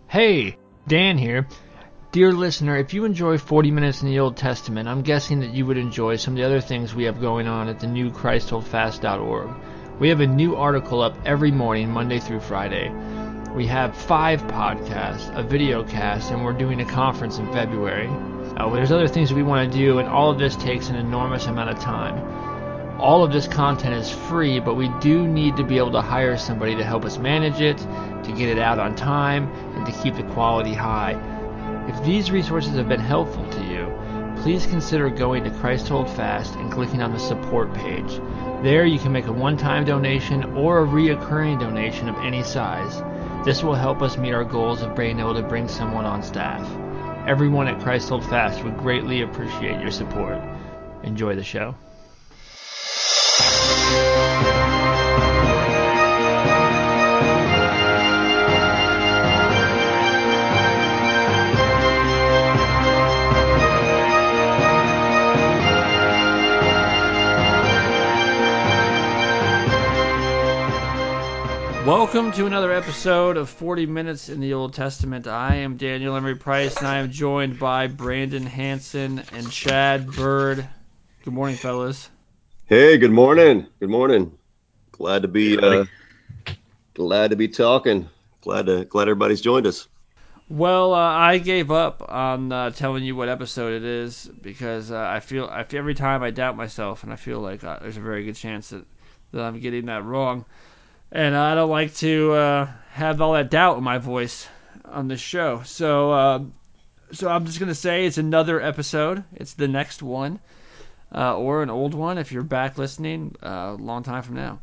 Hey, Dan here. Dear listener, if you enjoy 40 Minutes in the Old Testament, I'm guessing that you would enjoy some of the other things we have going on at the new ChristHoldFast.org. We have a new article up every morning, Monday through Friday. We have 5 podcasts, a video cast, and we're doing a conference in February. There's other things that we want to do, and all of this takes an enormous amount of time. All of this content is free, but we do need to be able to hire somebody to help us manage it, to get it out on time, and to keep the quality high. If these resources have been helpful to you, please consider going to Christ Hold Fast and clicking on the support page. There you can make a one-time donation or a reoccurring donation of any size. This will help us meet our goals of being able to bring someone on staff. Everyone at Christ Hold Fast would greatly appreciate your support. Enjoy the show. Welcome to another episode of 40 Minutes in the Old Testament. I am Daniel Emery Price, and I am joined by Brandon Hanson and Chad Bird. Good morning, fellas. Hey, good morning. Good morning. Glad to be talking. Glad everybody's joined us. Well, I gave up on telling you what episode it is because I feel every time I doubt myself, and I feel like there's a very good chance that I'm getting that wrong. And I don't like to have all that doubt in my voice on this show. So I'm just going to say it's another episode. It's the next one, or an old one if you're back listening a long time from now.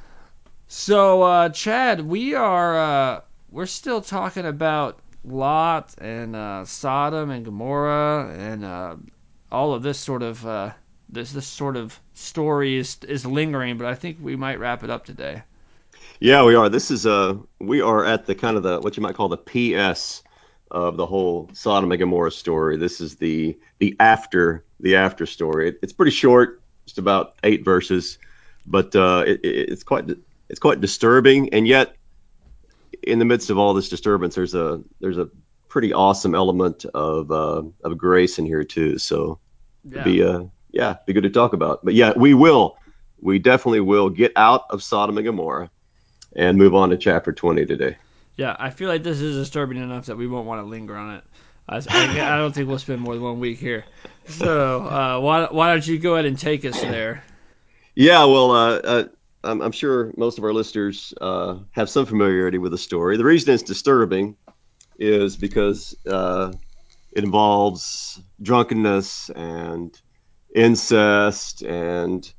So, Chad, we're still talking about Lot and Sodom and Gomorrah and all of this sort of this sort of story is lingering, but I think we might wrap it up today. Yeah, we are. We are at the kind of what you might call the PS of the whole Sodom and Gomorrah story. This is the after story. It's pretty short, just about 8 verses, but it's quite disturbing. And yet, in the midst of all this disturbance, there's a pretty awesome element of grace in here too. So it'd be good to talk about. But yeah, we definitely will get out of Sodom and Gomorrah and move on to chapter 20 today. Yeah, I feel like this is disturbing enough that we won't want to linger on it. I don't think we'll spend more than 1 week here. So why don't you go ahead and take us there? Yeah, well, I'm sure most of our listeners have some familiarity with the story. The reason it's disturbing is because it involves drunkenness and incest and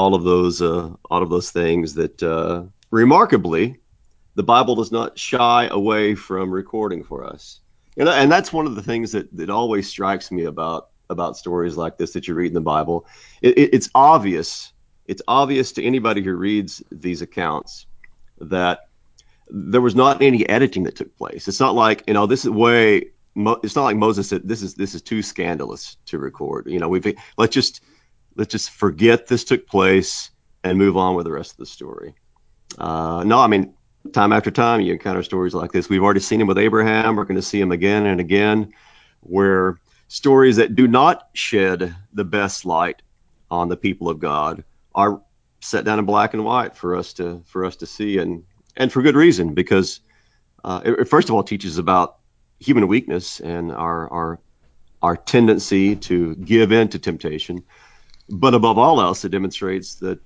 all of those things that remarkably the Bible does not shy away from recording for us. And that's one of the things that always strikes me about stories like this that you read in the Bible. It's obvious. It's obvious to anybody who reads these accounts that there was not any editing that took place. It's not like, this is way. It's not like Moses said, this is too scandalous to record. Let's just forget this took place and move on with the rest of the story. No, I mean, time after time, you encounter stories like this. We've already seen them with Abraham. We're going to see them again and again, where stories that do not shed the best light on the people of God are set down in black and white for us to see, and for good reason, because it first of all teaches about human weakness and our tendency to give in to temptation, but above all else, it demonstrates that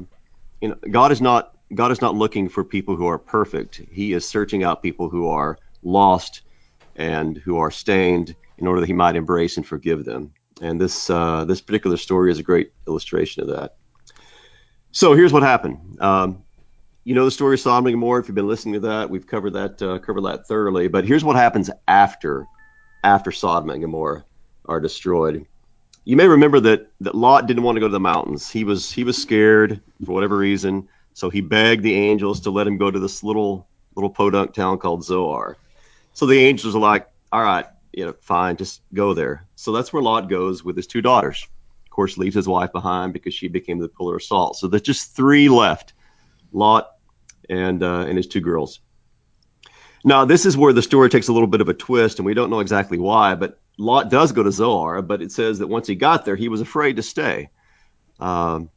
God is not looking for people who are perfect. He is searching out people who are lost and who are stained in order that he might embrace and forgive them. And this particular story is a great illustration of that. So here's what happened. The story of Sodom and Gomorrah. If you've been listening to that, we've covered that thoroughly. But here's what happens after Sodom and Gomorrah are destroyed. You may remember that Lot didn't want to go to the mountains. He was scared for whatever reason, so he begged the angels to let him go to this little podunk town called Zoar. So the angels are like, "All right, fine, just go there." So that's where Lot goes with his 2 daughters. Of course, leaves his wife behind because she became the pillar of salt. So there's just 3 left: Lot and his 2 girls. Now, this is where the story takes a little bit of a twist, and we don't know exactly why, but Lot does go to Zoar, but it says that once he got there, he was afraid to stay. Um,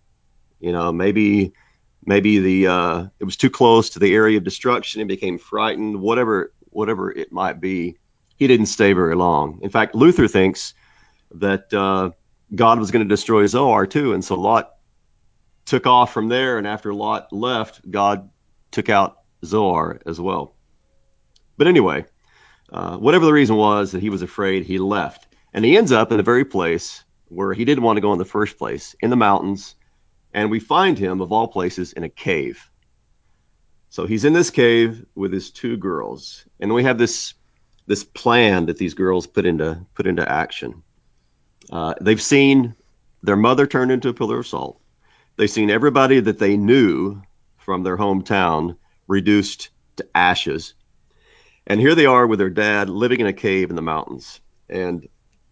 maybe the it was too close to the area of destruction. He became frightened. Whatever it might be, he didn't stay very long. In fact, Luther thinks that God was going to destroy Zoar too, and so Lot took off from there. And after Lot left, God took out Zoar as well. But anyway, whatever the reason was that he was afraid, he left, and he ends up in the very place where he didn't want to go in the first place, in the mountains. And we find him, of all places, in a cave. So he's in this cave with his two girls, and we have this plan that these girls put into action. They've seen their mother turned into a pillar of salt. They've seen everybody that they knew from their hometown reduced to ashes. And here they are with their dad living in a cave in the mountains. And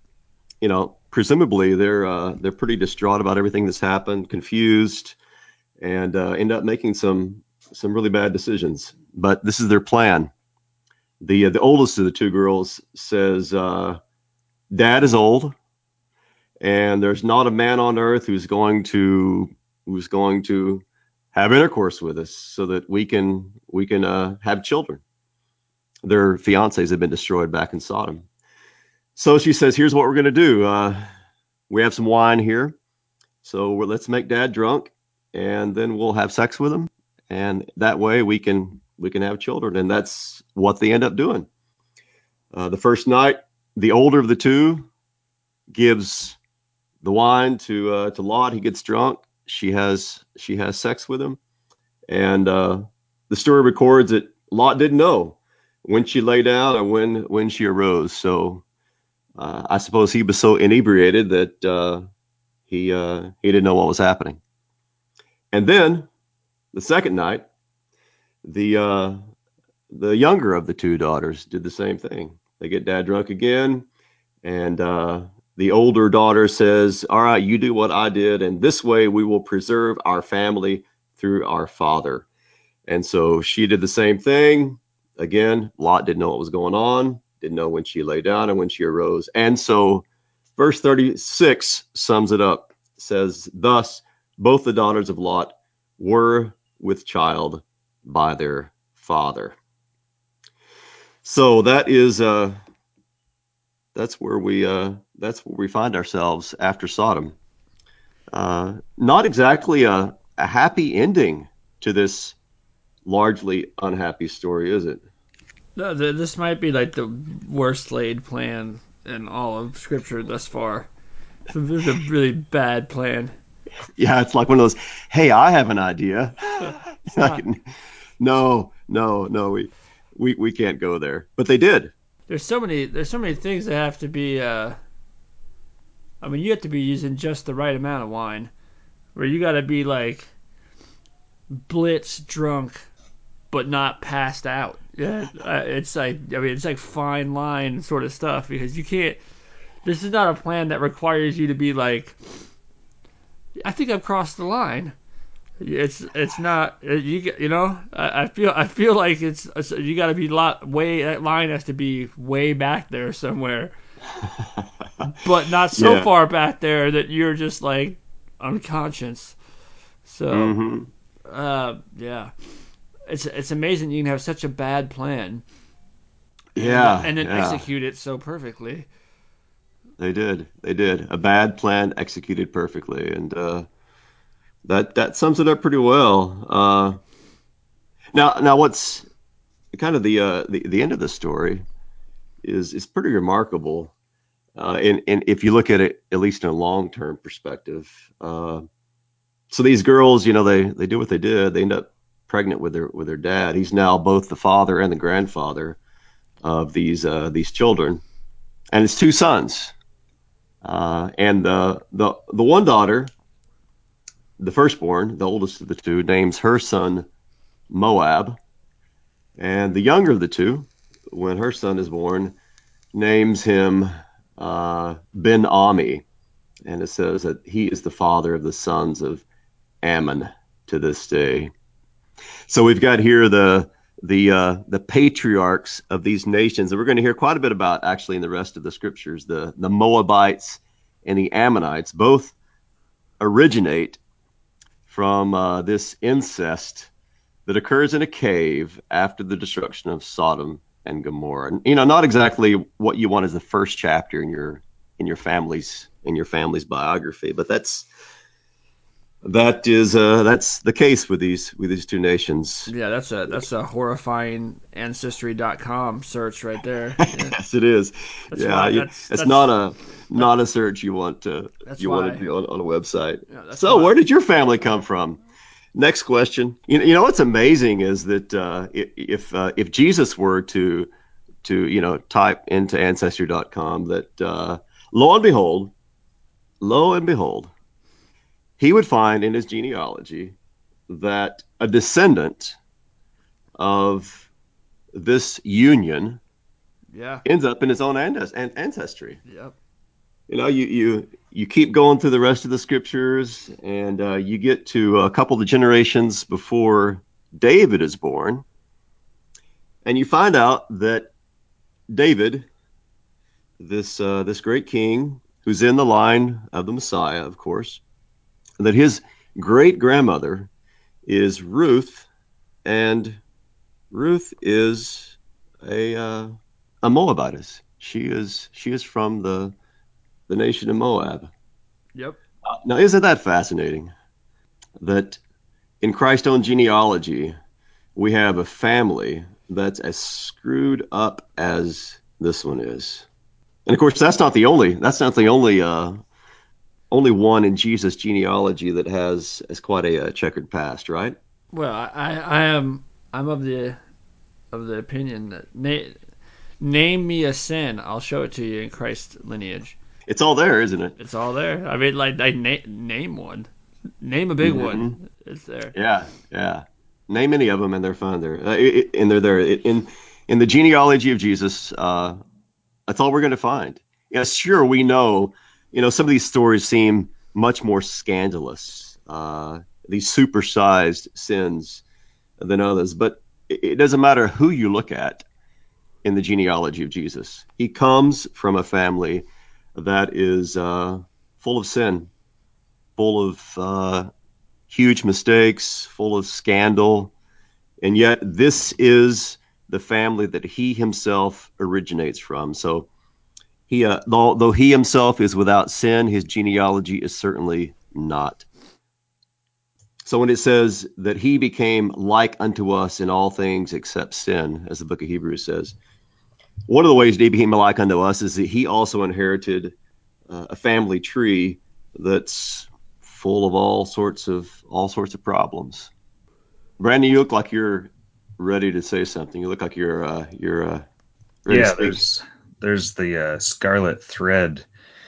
presumably they're pretty distraught about everything that's happened, confused, and end up making some really bad decisions. But this is their plan. The oldest of the two girls says, "Dad is old, and there's not a man on earth who's going to have intercourse with us so that we can have children." Their fiancés have been destroyed back in Sodom. So she says, "Here's what we're going to do. We have some wine here, so let's make Dad drunk, and then we'll have sex with him, and that way we can have children." And that's what they end up doing. The first night, the older of the two gives the wine to Lot. He gets drunk. She has sex with him, and the story records that Lot didn't know when she lay down or when she arose. So I suppose he was so inebriated that he didn't know what was happening. And then the second night, the uh, the younger of the two daughters did the same thing. They get Dad drunk again, and the older daughter says, "All right, you do what I did, and this way we will preserve our family through our father." And so she did the same thing. Again, Lot didn't know what was going on, didn't know when she lay down and when she arose. And so verse 36 sums it up. It says, "Thus both the daughters of Lot were with child by their father." So that's where we find ourselves after Sodom. Not exactly a happy ending to this largely unhappy story, is it? No, this might be like the worst laid plan in all of Scripture thus far. So this is a really bad plan. Yeah, it's like one of those, "Hey, I have an idea." It's Like, not. no, no, no, we can't go there. But they did. There's so many things that have to be. I mean, you have to be using just the right amount of wine, where you got to be like blitz drunk, but not passed out. Yeah, it's like it's like fine line sort of stuff because you can't. This is not a plan that requires you to be like, I think I've crossed the line. It's not I feel like it's you got to be that line has to be way back there somewhere, but not so Yeah. far back there that you're just like unconscious. So Hmm. yeah, it's amazing you can have such a bad plan Yeah, and then yeah. execute it so perfectly. They did. They did. A bad plan executed perfectly, and that sums it up pretty well. Now, what's kind of the end of the story is pretty remarkable. And if you look at it, at least in a long term perspective, so these girls, they do what they did. They end up pregnant with their dad. He's now both the father and the grandfather of these children, and it's two sons. And the one daughter, the firstborn, the oldest of the two, names her son Moab, and the younger of the two, when her son is born, names him Ben Ami, and it says that he is the father of the sons of Ammon to this day. So we've got here the patriarchs of these nations. And we're going to hear quite a bit about actually in the rest of the scriptures. The Moabites and the Ammonites both originate from this incest that occurs in a cave after the destruction of Sodom and Gomorrah. And, not exactly what you want as the first chapter in your family's biography, but that's the case with these two nations. Yeah, that's a horrifying ancestry.com search right there. Yeah. Yes, it is. That's Yeah, why it's that, not a search you want to that's you want to why do on a website. yeah, that's So, why where did your family come from? Next question. What's amazing is that if Jesus were to type into ancestry.com that lo and behold, he would find in his genealogy that a descendant of this union yeah. ends up in his own ancestry. Yep. You keep going through the rest of the scriptures, and you get to a couple of generations before David is born, and you find out that David, this great king who's in the line of the Messiah, of course, that his great grandmother is Ruth, and Ruth is a Moabitess. She is from the nation of Moab. Yep. Now, isn't that fascinating? That in Christ's own genealogy, we have a family that's as screwed up as this one is. And of course, that's not the only one in Jesus' genealogy that has quite a checkered past, right? Well, I'm of the opinion that name me a sin, I'll show it to you in Christ's lineage. It's all there, isn't it? It's all there. I mean, like, name one, name a big Hmm. one. It's there. Yeah, yeah. Name any of them, and they're found there, and they're there in the genealogy of Jesus. That's all we're going to find. Yeah, sure, we know. Some of these stories seem much more scandalous, these supersized sins than others, but it doesn't matter who you look at in the genealogy of Jesus. He comes from a family that is full of sin, full of huge mistakes, full of scandal, and yet this is the family that he himself originates from. So though he himself is without sin, his genealogy is certainly not. So when it says that he became like unto us in all things except sin, as the book of Hebrews says, one of the ways that he became like unto us is that he also inherited a family tree that's full of all sorts of problems. Brandon, you look like you're ready to say something. You look like you're ready to Yeah, speak. there's the scarlet thread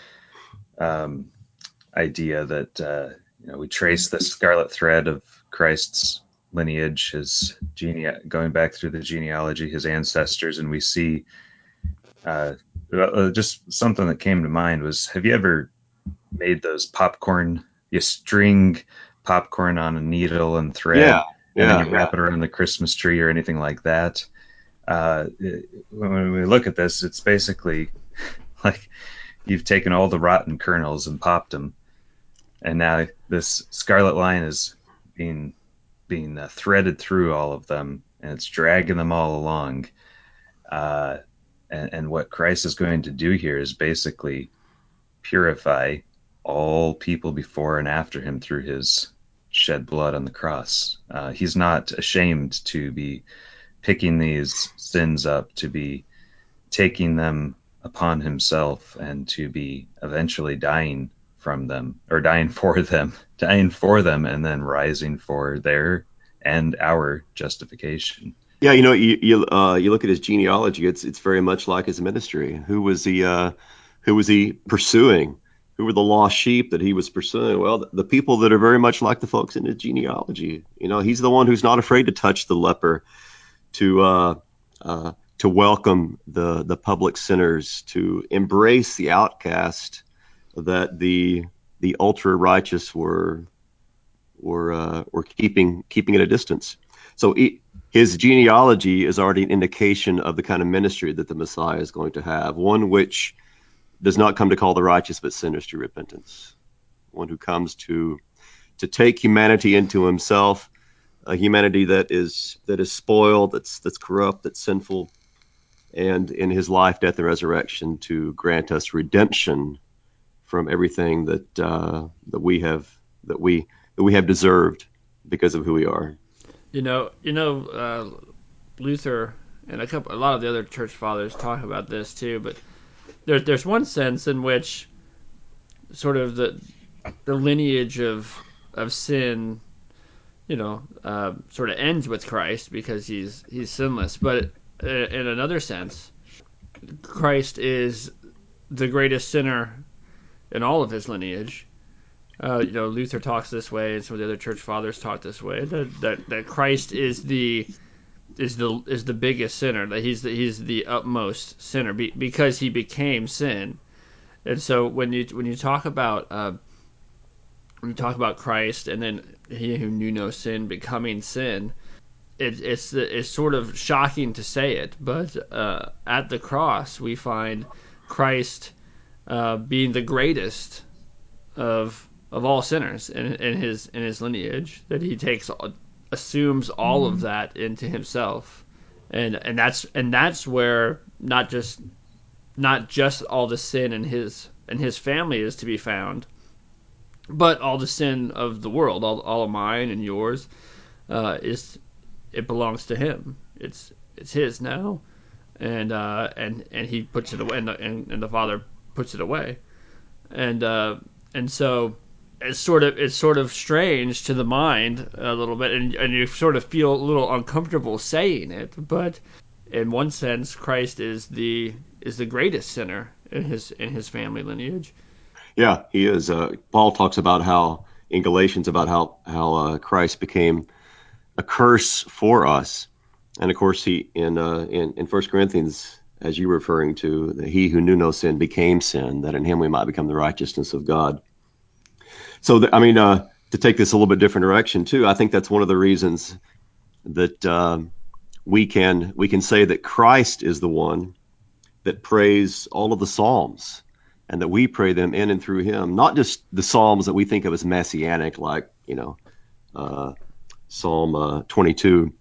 um, idea that we trace the scarlet thread of Christ's lineage, going back through the genealogy, his ancestors, and we see uh, just something that came to mind was: have you ever made those popcorn? You string popcorn on a needle and thread, Yeah, and then yeah, you yeah. wrap it around the Christmas tree or anything like that. When we look at this, it's basically like you've taken all the rotten kernels and popped them, and now this scarlet line is being threaded through all of them, and it's dragging them all along. Uh, and what Christ is going to do here is basically purify all people before and after him through his shed blood on the cross. He's not ashamed to be picking these sins up, to be taking them upon himself, and to be eventually dying from them, or dying for them, and then rising for their and our justification. Yeah, you look at his genealogy. It's very much like his ministry. Who was he pursuing? Who were the lost sheep that he was pursuing? Well, the people that are very much like the folks in his genealogy. He's the one who's not afraid to touch the leper, to to welcome the public sinners, to embrace the outcast that the ultra righteous were keeping at a distance. So his genealogy is already an indication of the kind of ministry that the Messiah is going to have, one which does not come to call the righteous but sinners to repentance, one who comes to take humanity into himself, a humanity that is spoiled, that's corrupt, that's sinful, and in his life, death, and resurrection to grant us redemption from everything that we have deserved because of who we are. Luther and a lot of the other church fathers talk about this too. But there's one sense in which sort of the lineage of sin, sort of ends with Christ because he's sinless. But in another sense, Christ is the greatest sinner in all of his lineage. Luther talks this way, and some of the other church fathers talk this way. That Christ is the biggest sinner. That he's the utmost sinner because he became sin. And so when you talk about Christ and then he who knew no sin becoming sin, it's sort of shocking to say it, but at the cross we find Christ being the greatest of all sinners in his lineage. That he assumes all of that into himself, and that's where not just all the sin in his family is to be found, but all the sin of the world, all of mine and yours, it belongs to him. It's his now, and he puts it away, and the Father puts it away, and so it's sort of strange to the mind a little bit, and you sort of feel a little uncomfortable saying it, but in one sense, Christ is the greatest sinner in his family lineage. Yeah, he is. Paul talks about how in Galatians about how Christ became a curse for us, and of course he in 1 Corinthians, as you're referring to, that he who knew no sin became sin, that in him we might become the righteousness of God. So to take this a little bit different direction too, I think that's one of the reasons that we can say that Christ is the one that prays all of the Psalms, and that we pray them in and through him, not just the Psalms that we think of as messianic, like Psalm 22,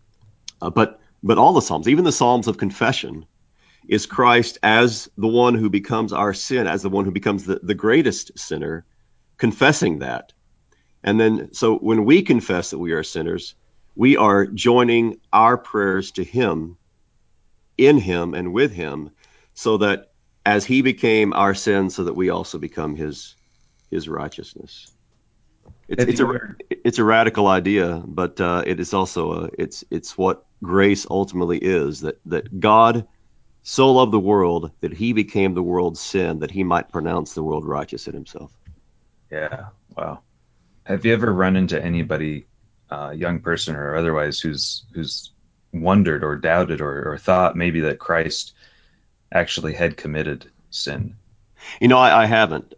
but all the Psalms, even the Psalms of confession, is Christ as the one who becomes our sin, as the one who becomes the greatest sinner, confessing that. And then, so when we confess that we are sinners, we are joining our prayers to him, in him and with him, so that as he became our sin, so that we also become his righteousness. It's a radical idea, but it is also it's what grace ultimately is. That God so loved the world that he became the world's sin, that he might pronounce the world righteous in himself. Yeah. Wow. Have you ever run into anybody, young person or otherwise, who's wondered or doubted or thought maybe that Christ actually had committed sin? I haven't.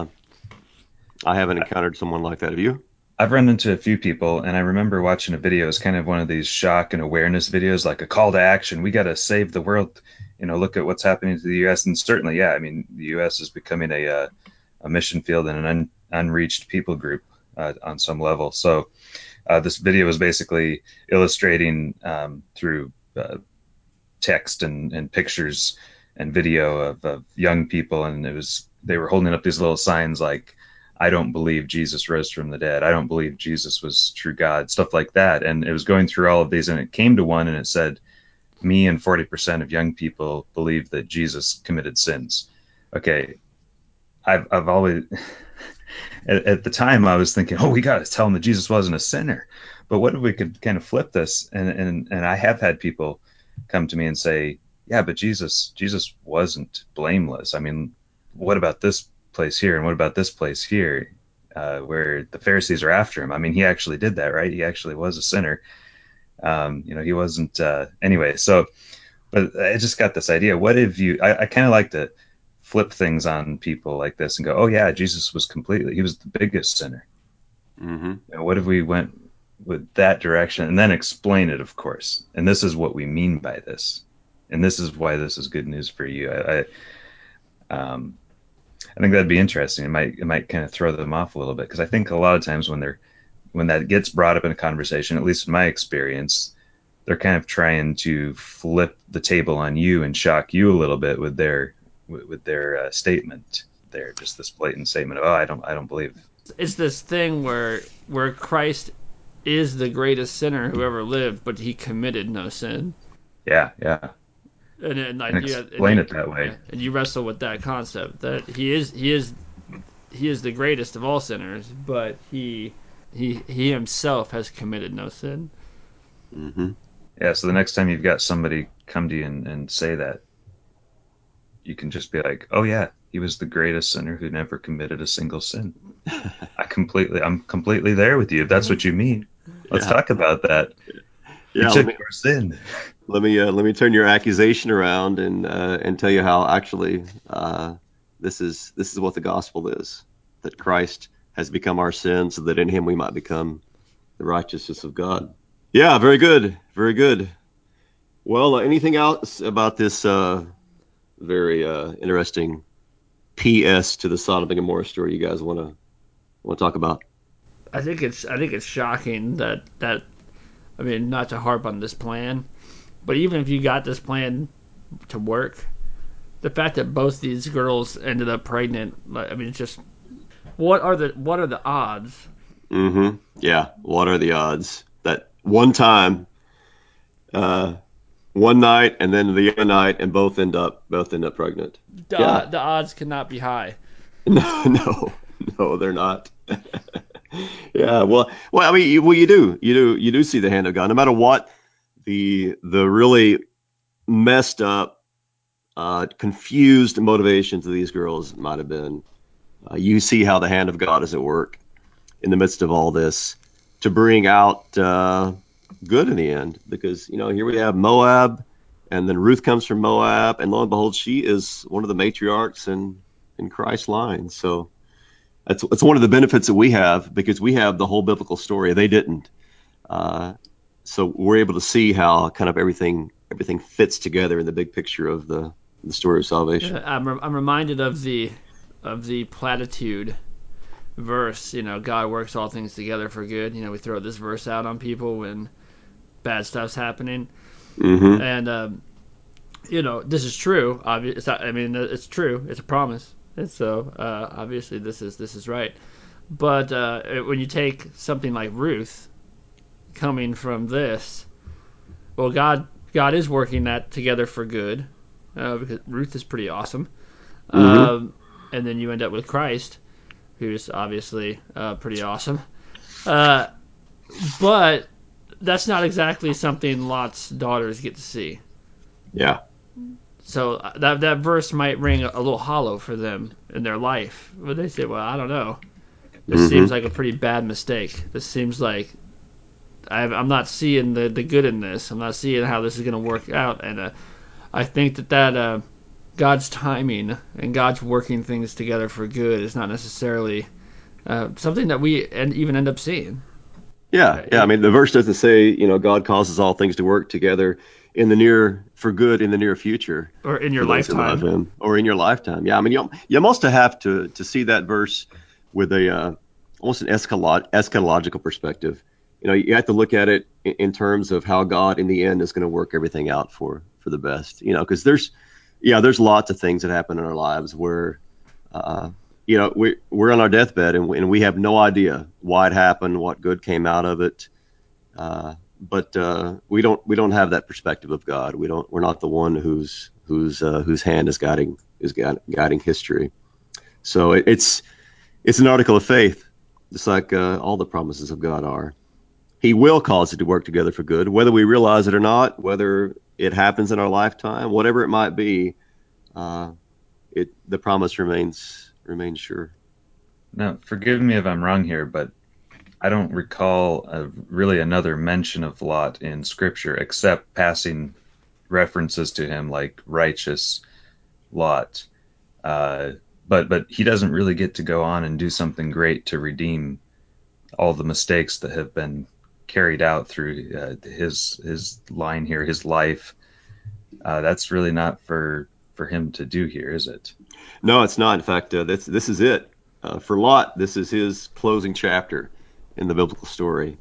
I haven't encountered someone like that. Have you? I've run into a few people, and I remember watching a video. It's kind of one of these shock and awareness videos, like a call to action. We got to save the world. Look at what's happening to the U.S. And certainly, yeah, I mean, the U.S. is becoming a mission field and an unreached people group on some level. So this video was basically illustrating through text and pictures and video of young people, and they were holding up these little signs like, I don't believe Jesus rose from the dead. I don't believe Jesus was true God, stuff like that. And it was going through all of these, and it came to one, and it said, me and 40% of young people believe that Jesus committed sins. Okay, I've always, at the time, I was thinking, oh, we got to tell him that Jesus wasn't a sinner. But what if we could kind of flip this? And I have had people come to me and say, yeah, but Jesus wasn't blameless. I mean, what about this place here, and what about this place here, where the Pharisees are after him? I mean, he actually did that, right? He actually was a sinner. He wasn't anyway. So, but I just got this idea. What if I kind of like to flip things on people like this and go, oh yeah, Jesus was he was the biggest sinner. Mm-hmm. What if we went with that direction, and then explain it, of course. And this is what we mean by this, and this is why this is good news for you. I think that'd be interesting. It might kind of throw them off a little bit, because I think a lot of times when that gets brought up in a conversation, at least in my experience, they're kind of trying to flip the table on you and shock you a little bit with their statement. They're just this blatant statement of, oh, I don't believe. It's this thing where Christ is the greatest sinner who ever lived, but he committed no sin. Yeah, yeah. And And explain it that way. and you wrestle with that concept that he is the greatest of all sinners, but he himself has committed no sin. Mm-hmm. Yeah, so the next time you've got somebody come to you and say that, you can just be like, oh yeah, he was the greatest sinner who never committed a single sin. I'm completely there with you. If that's what you mean, let's Yeah. talk about that. He Yeah, took your sin. let me turn your accusation around and tell you how actually this is what the gospel is, that Christ has become our sin so that in him we might become the righteousness of God. Yeah, very good, very good. Well, anything else about this very interesting PS to the Sodom and Gomorrah story you guys want to talk about? I think it's shocking that I mean, not to harp on this plan, but even if you got this plan to work, the fact that both these girls ended up pregnant, I mean, it's just what are the odds? Mm-hmm. Yeah. What are the odds that one time, uh, one night, and then the other night, and both end up pregnant? Yeah. The odds cannot be high. No, no, no, they're not. Yeah. Well. I mean, you do see the hand of God, no matter what the really messed up, confused motivations of these girls might have been. You see how the hand of God is at work in the midst of all this to bring out good in the end. Because here we have Moab, and then Ruth comes from Moab, and lo and behold, she is one of the matriarchs in Christ's line. So that's one of the benefits that we have because we have the whole biblical story. They didn't. Uh, so we're able to see how kind of everything fits together in the big picture of the story of salvation. I'm reminded of the platitude verse. You know, God works all things together for good. You know, we throw this verse out on people when bad stuff's happening, Mm-hmm. and you know, this is true. I mean, it's true. It's a promise. And so obviously this is right. But when you take something like Ruth coming from this, well, God is working that together for good because Ruth is pretty awesome. Mm-hmm. And then you end up with Christ, who's obviously pretty awesome. Uh, but that's not exactly something Lot's daughters get to see. Yeah. So that verse might ring a little hollow for them in their life. But they say, well, I don't know. This seems Mm-hmm. like a pretty bad mistake. This seems like I'm not seeing the good in this. I'm not seeing how this is going to work out. And I think that God's timing and God's working things together for good is not necessarily something that we even end up seeing. Yeah, yeah. I mean, the verse doesn't say, God causes all things to work together for good in the near future Or in your for those who love lifetime. Him, or in your lifetime. Yeah, I mean, you almost have to see that verse with a almost an eschatological perspective. You have to look at it in terms of how God, in the end, is going to work everything out for the best. Because there's lots of things that happen in our lives where uh, we're on our deathbed and we have no idea why it happened, what good came out of it. But we don't have that perspective of God. We're not the one whose hand is guiding history. So it's an article of faith, just like all the promises of God are. He will cause it to work together for good, whether we realize it or not, whether it happens in our lifetime, whatever it might be. Uh, the promise remains sure. Now, forgive me if I'm wrong here, but I don't recall really another mention of Lot in Scripture except passing references to him like righteous Lot. Uh, but he doesn't really get to go on and do something great to redeem all the mistakes that have been carried out through his line here, his life. That's really not for him to do here, is it? No, it's not. In fact, this is it. For Lot, this is his closing chapter in the biblical story.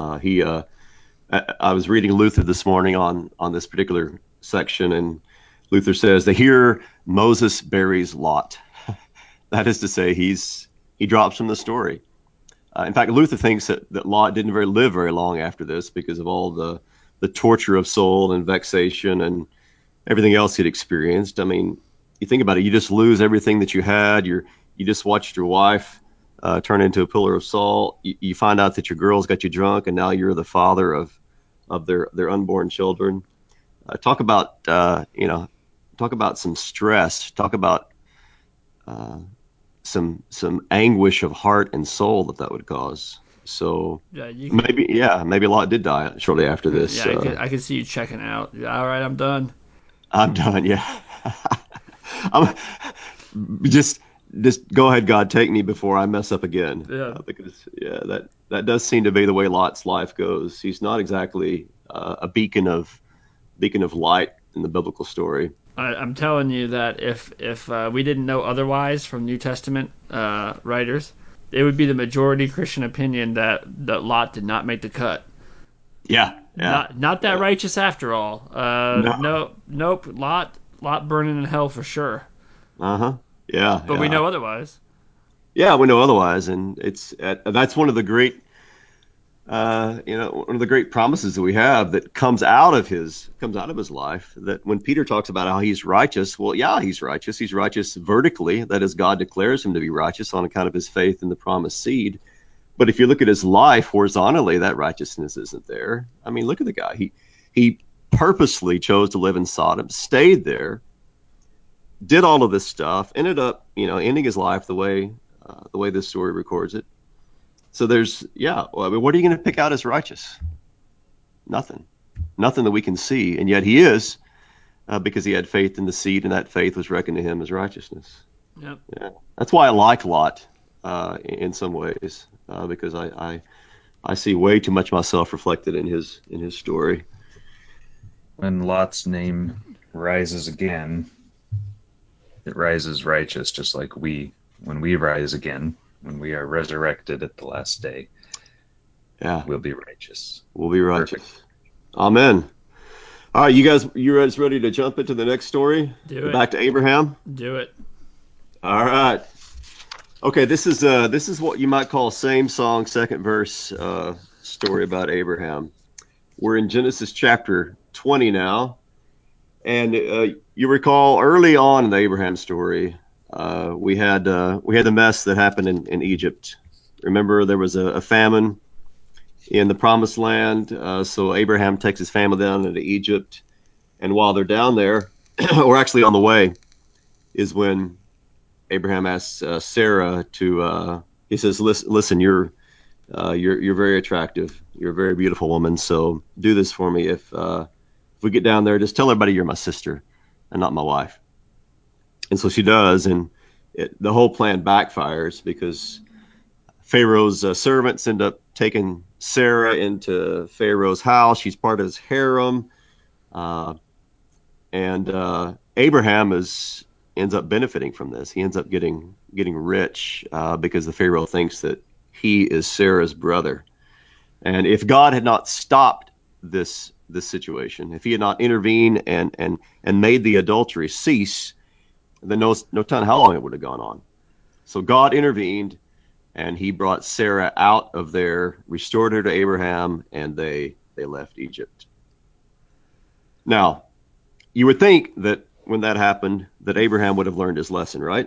I was reading Luther this morning on this particular section, and Luther says that here Moses buries Lot. That is to say, he drops from the story. In fact, Luther thinks that Lot didn't live very long after this because of all the torture of soul and vexation and everything else he'd experienced. I mean, you think about it, you just lose everything that you had. You just watched your wife turn into a pillar of salt. You find out that your girls got you drunk, and now you're the father of their unborn children. Talk about talk about some stress. Talk about uh, some anguish of heart and soul that would cause. So Yeah, you could. maybe Lot did die shortly after this. Yeah, I could see you checking out. Yeah, all right, I'm done. I'm done. Yeah, I'm just go ahead, God, take me before I mess up again. Yeah. Because that does seem to be the way Lot's life goes. He's not exactly a beacon of light in the biblical story. I'm telling you that if we didn't know otherwise from New Testament writers, it would be the majority Christian opinion that Lot did not make the cut. Yeah, yeah, Not that yeah. righteous after all. No. No, nope. Lot burning in hell for sure. Uh-huh. Yeah, But we yeah. know otherwise. Yeah, we know otherwise, and it's that's one of the great one of the great promises that we have that comes out of his life. That when Peter talks about how he's righteous, well, yeah, he's righteous. He's righteous vertically, that is, God declares him to be righteous on account of his faith in the promised seed. But if you look at his life horizontally, that righteousness isn't there. I mean, look at the guy. He purposely chose to live in Sodom, stayed there, did all of this stuff, ended up ending his life the way this story records it. So well, I mean, what are you going to pick out as righteous? Nothing, nothing that we can see, and yet he is because he had faith in the seed, and that faith was reckoned to him as righteousness. Yep. Yeah, that's why I like Lot in some ways because I see way too much myself reflected in his story. When Lot's name rises again, it rises righteous, just like when we rise again, when we are resurrected at the last day, Yeah, we'll be righteous. we'll be Perfect. righteous. Amen. All right, you guys ready to jump into the next story? Do it. Back to Abraham. Do it. All right. Okay, this is what you might call same song, second verse story about Abraham. We're in Genesis chapter 20 now, and you recall early on in the Abraham story, we had the mess that happened in Egypt. Remember, there was a famine in the Promised Land, so Abraham takes his family down into Egypt, and while they're down there, or actually on the way, is when Abraham asks Sarah to. He says, "Listen, you're very attractive. You're a very beautiful woman. So do this for me. If we get down there, just tell everybody you're my sister and not my wife." And so she does, and the whole plan backfires because Pharaoh's servants end up taking Sarah into Pharaoh's house. She's part of his harem, uh, and Abraham ends up benefiting from this. He ends up getting rich because the Pharaoh thinks that he is Sarah's brother. And if God had not stopped this situation, if He had not intervened and made the adultery cease, then no telling how long it would have gone on. So God intervened, and He brought Sarah out of there, restored her to Abraham, and they left Egypt. Now, you would think that when that happened, that Abraham would have learned his lesson, right?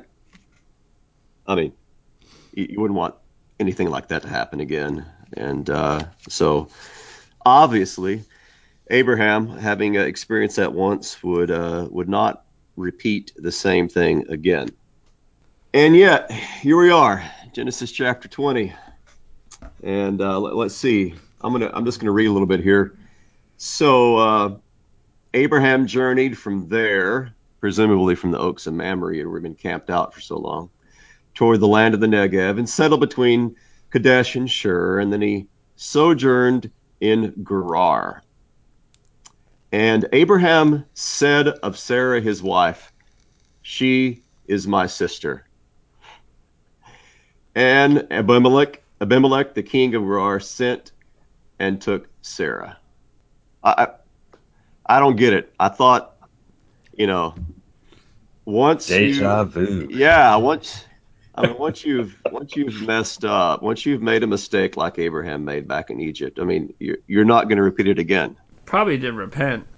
I mean, you wouldn't want anything like that to happen again. And so obviously, Abraham, having experienced that once, would not repeat the same thing again. And yet, here we are, Genesis chapter 20, and let's see. I'm just gonna read a little bit here. So Abraham journeyed from there, presumably from the oaks of Mamre, where he'd been camped out for so long, toward the land of the Negev, and settled between Kadesh and Shur, and then he sojourned in Gerar. And Abraham said of Sarah his wife, she is my sister. And Abimelech, the king of Gerar, sent and took Sarah. I I don't get it. I thought, you know, once Deja you, vu. yeah, once you've messed up, once you've made a mistake like Abraham made back in Egypt, I mean, you're not going to repeat it again. Probably didn't repent.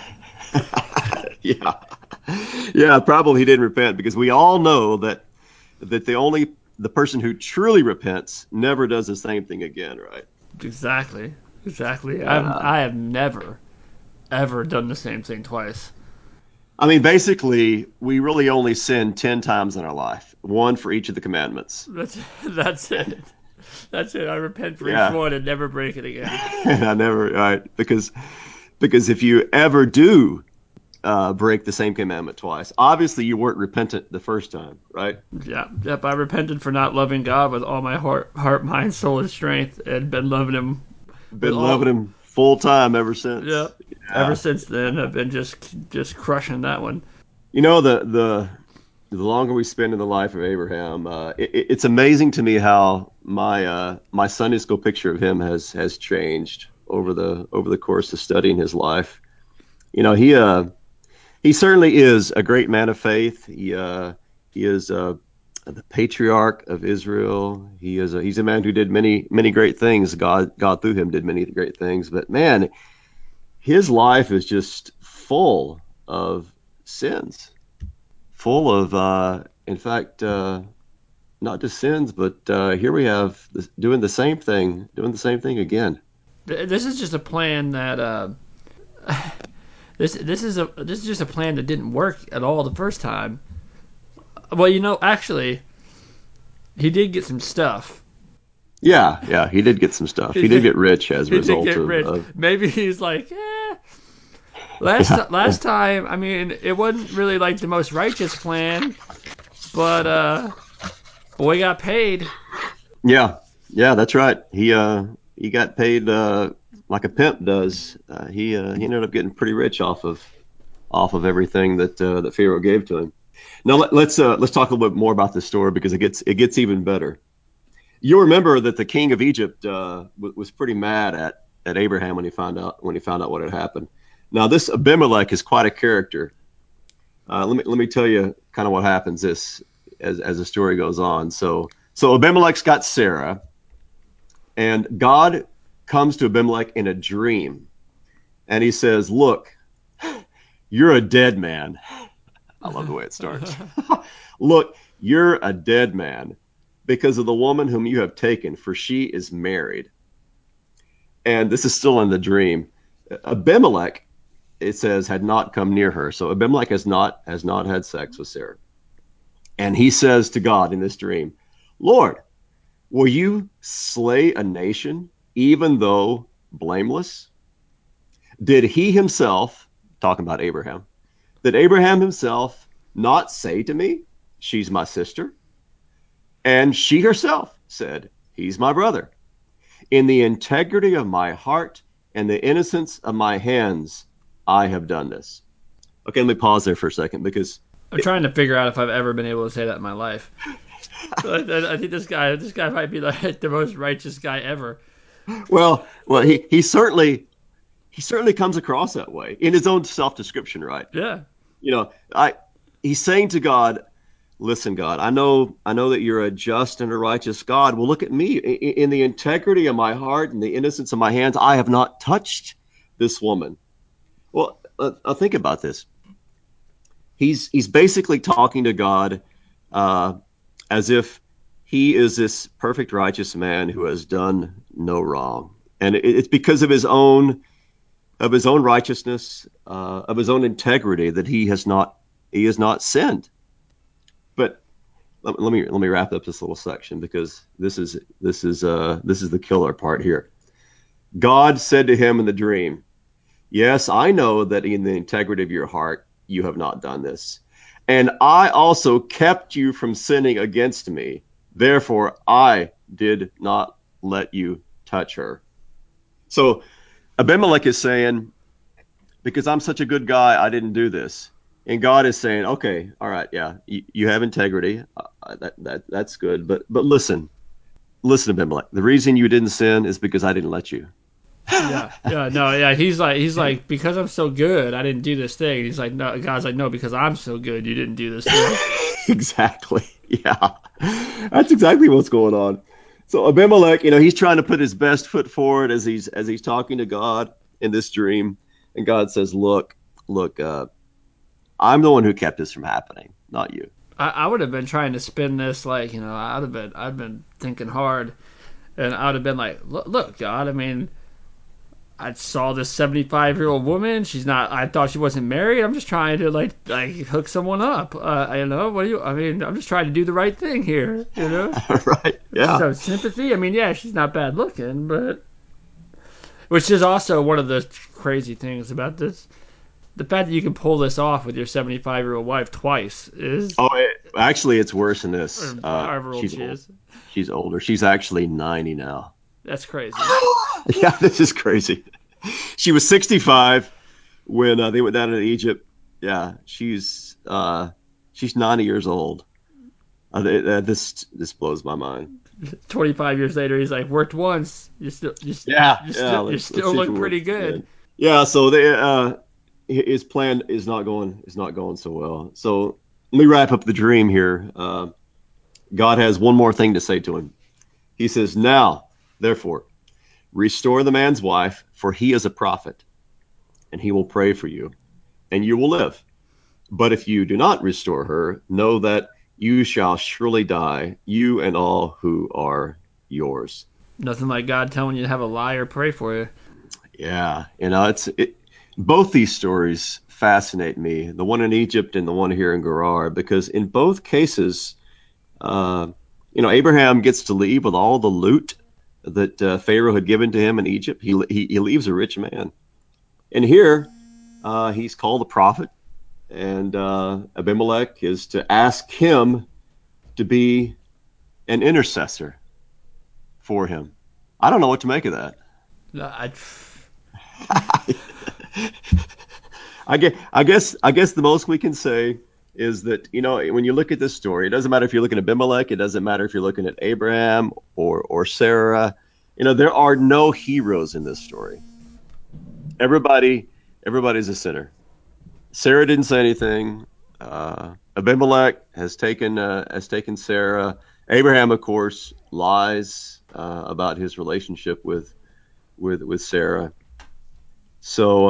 Yeah, yeah, probably he didn't repent because we all know that the person who truly repents never does the same thing again, right? Exactly. Exactly. Yeah. I have never ever done the same thing twice. I mean, basically, we really only sin 10 times in our life, one for each of the commandments. That's it. That's it. I repent for each Yeah. one and never break it again. I never, all right, because if you ever do break the same commandment twice, obviously you weren't repentant the first time, right? Yeah. Yep. I repented for not loving God with all my heart, mind, soul, and strength, and been loving Him with Been loving all. him full time ever since. Yep. Ever Yeah. since then, I've been just crushing that one. You know, the longer we spend in the life of Abraham, it's amazing to me how my Sunday school picture of him has changed over the course of studying his life. You know, he certainly is a great man of faith. He is the patriarch of Israel. He's a man who did many great things. God through him did many great things. But man, his life is just full of sins, full of in fact not just sins, but here we have doing the same thing again. This is just a plan that this is just a plan that didn't work at all the first time. Well, actually, he did get some stuff. Yeah, he did get some stuff. He He did did. get rich as a He did result get of, rich. of Maybe he's like, yeah. last time. I mean, it wasn't really like the most righteous plan, but boy got paid. Yeah, yeah, that's right. He got paid like a pimp does. He ended up getting pretty rich off of everything that Pharaoh gave to him. Now let's talk a little bit more about this story because it gets even better. You'll remember that the king of Egypt was pretty mad at Abraham when he found out what had happened. Now this Abimelech is quite a character. Let me tell you kind of what happens this as the story goes on. So Abimelech's got Sarah, and God comes to Abimelech in a dream, and he says, "Look, you're a dead man." I love the way it starts. "Look, you're a dead man because of the woman whom you have taken, for she is married." And this is still in the dream. Abimelech, it says, had not come near her. So Abimelech has not had sex with Sarah. And he says to God in this dream, "Lord, will you slay a nation even though blameless? Did he himself," talking about Abraham, "did Abraham himself not say to me, 'She's my sister?' And she herself said, 'He's my brother.' In the integrity of my heart and the innocence of my hands, I have done this." Okay, let me pause there for a second because, I'm trying to figure out if I've ever been able to say that in my life. I think this guy might be like the most righteous guy ever. well, he certainly comes across that way in his own self-description, right? Yeah. You know, I he's saying to God, "Listen, God, I know that you're a just and a righteous God. Well, look at me. In the integrity of my heart and the innocence of my hands, I have not touched this woman." Well, I'll think about this. He's basically talking to God uh, as if he is this perfect righteous man who has done no wrong, and it's because of his own righteousness, of his own integrity that he has not sinned. But let me wrap up this little section because this is the killer part here. God said to him in the dream, "Yes, I know that in the integrity of your heart you have not done this, and I also kept you from sinning against me. Therefore, I did not let you touch her." So Abimelech is saying, because I'm such a good guy, I didn't do this. And God is saying, okay, all right, yeah, you have integrity. That's good. But listen, Abimelech. The reason you didn't sin is because I didn't let you. Yeah, yeah, no, yeah. He's like, because I'm so good, I didn't do this thing. He's like, no, God's like, no, because I'm so good, you didn't do this thing. Exactly. Yeah, that's exactly what's going on. So Abimelech, he's trying to put his best foot forward as he's talking to God in this dream, and God says, look, I'm the one who kept this from happening, not you. I would have been trying to spin this like, I'd been thinking hard, and I would have been like, look, God, I mean, I saw this 75-year-old woman. She's not. I thought she wasn't married. I'm just trying to like hook someone up. What do you? I mean, I'm just trying to do the right thing here. Right? Yeah. So sympathy. I mean, yeah, she's not bad looking, but which is also one of the crazy things about this. The fact that you can pull this off with your 75-year-old wife twice is, Oh, actually, it's worse than this. or however old She's she old. is. She's older. She's actually 90 now. That's crazy. Yeah, this is crazy. She was 65 when they went down to Egypt. Yeah, she's 90 years old. This blows my mind. 25 years later, he's like, worked once. Yeah, You yeah. still, you Let's still see if it look pretty works good. again. Yeah. So his plan is not going so well. So let me wrap up the dream here. God has one more thing to say to him. He says, "Now, therefore, restore the man's wife, for he is a prophet, and he will pray for you, and you will live. But if you do not restore her, know that you shall surely die, you and all who are yours." Nothing like God telling you to have a liar pray for you. Yeah, both these stories fascinate me. The one in Egypt and the one here in Gerar, because in both cases, uh, Abraham gets to leave with all the loot that Pharaoh had given to him in Egypt. He leaves a rich man, and here he's called a prophet, and Abimelech is to ask him to be an intercessor for him. I don't know what to make of that. No, I guess the most we can say is that when you look at this story, it doesn't matter if you're looking at Abimelech, it doesn't matter if you're looking at Abraham or Sarah. There are no heroes in this story. Everybody everybody's a sinner. Sarah didn't say anything. Abimelech has taken Sarah. Abraham, of course, lies about his relationship with Sarah. So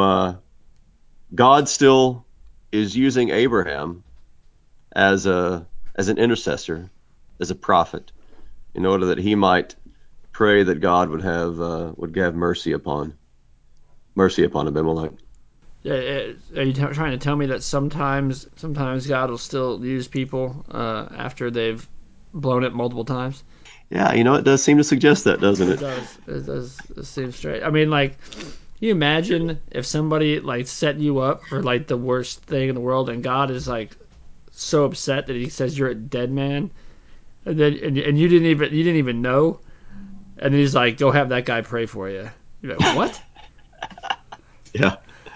God still is using Abraham as an intercessor, as a prophet, in order that he might pray that God would have mercy upon Abimelech. are you trying to tell me that sometimes God will still use people after they've blown it multiple times? Yeah, it does seem to suggest that, doesn't It it? does. It does. It seems straight. I mean, like, can you imagine if somebody like set you up for like the worst thing in the world, and God is like so upset that He says you're a dead man, and then and you didn't even know, and then He's like, go have that guy pray for you. You're like, what? Yeah.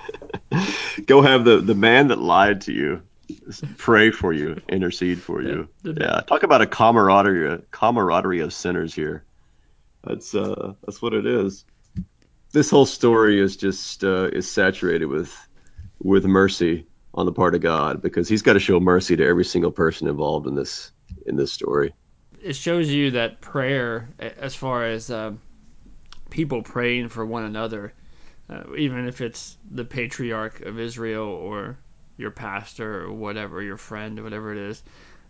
Go have the man that lied to you pray for you, intercede for Yeah, you. Yeah, talk about a camaraderie of sinners here. That's what it is. This whole story is saturated with mercy on the part of God, because He's got to show mercy to every single person involved in this story. it shows you that prayer, as far as people praying for one another, even if it's the patriarch of Israel or your pastor or whatever, your friend or whatever it is,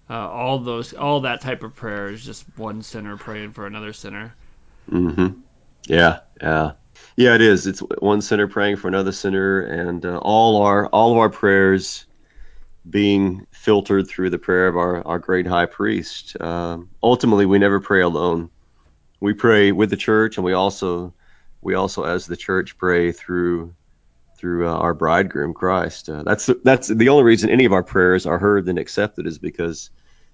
all that type of prayer is just one sinner praying for another sinner. Hmm. Yeah, yeah, yeah. It is. It's one sinner praying for another sinner, and all of our prayers being filtered through the prayer of our great high priest. Ultimately, we never pray alone. We pray with the church, and we also as the church pray through our bridegroom Christ. That's the only reason any of our prayers are heard and accepted, is because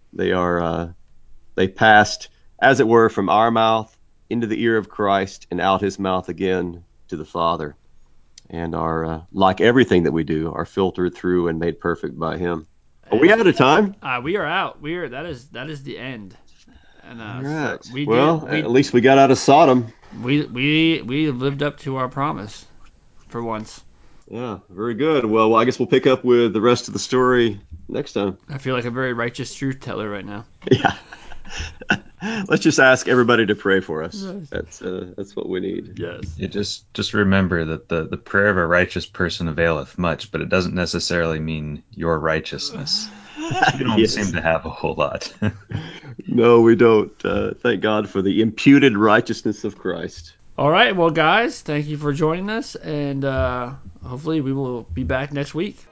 they passed, as it were, from our mouth into the ear of Christ and out His mouth again to the Father, and are, like everything that we do, are filtered through and made perfect by Him. Are we out of time? We are out. That is the end. And All so right. At least we got out of Sodom. we lived up to our promise for once. Yeah, very good. Well, I guess we'll pick up with the rest of the story next time. I feel like a very righteous truth teller right now. Yeah. Let's just ask everybody to pray for us. Yes. That's what we need. Yes. You just remember that the prayer of a righteous person availeth much, but it doesn't necessarily mean your righteousness. You don't Yes. seem to have a whole lot. No, we don't. Thank God for the imputed righteousness of Christ. All right. Well, guys, thank you for joining us, and hopefully we will be back next week.